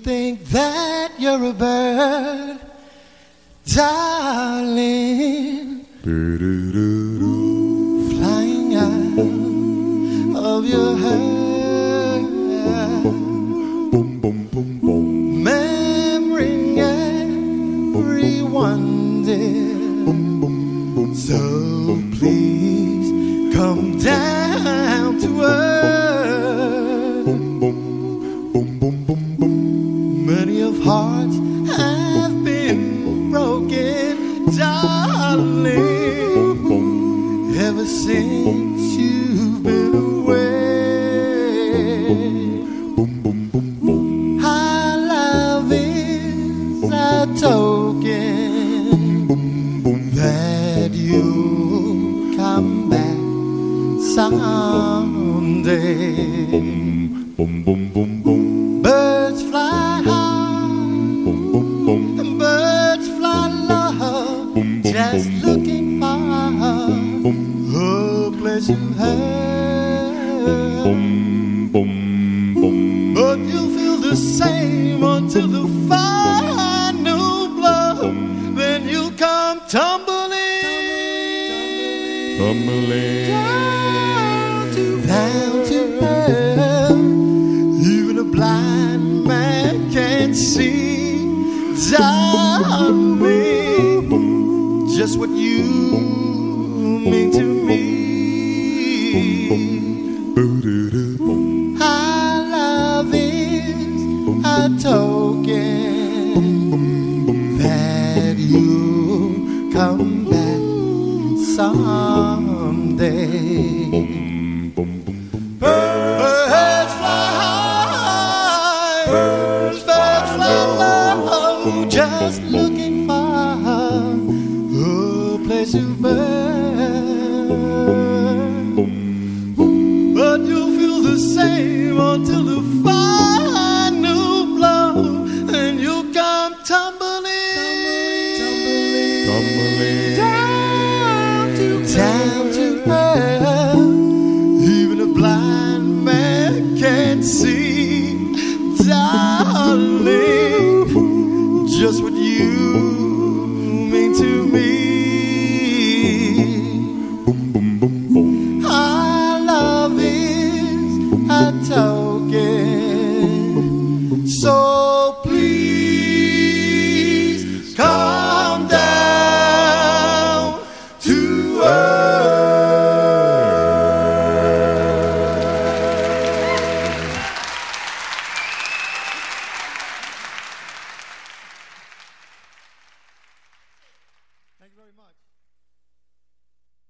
think that you're a bird, darling, flying out of your head, remembering everyone dear. So please come down to earth. Many of hearts have been broken, darling, ever since you've been away. Our love is a token that you'll come back someday. Birds fly high, and birds fly low, just looking for a place to hide. But you'll feel the same until the final blow. Then you'll come tumbling down to earth. Even a blind man can see, darling, just what you mean to me. Our love is a token that you'll come back someday. Birds fly high, birds fly low, just looking for a place to burn. But you'll feel the same until the final blow, and you'll come tumbling down to earth. Even a blind man can't see, darling, just what you mean to me. Our love is a token, so please come down to Thank you very much.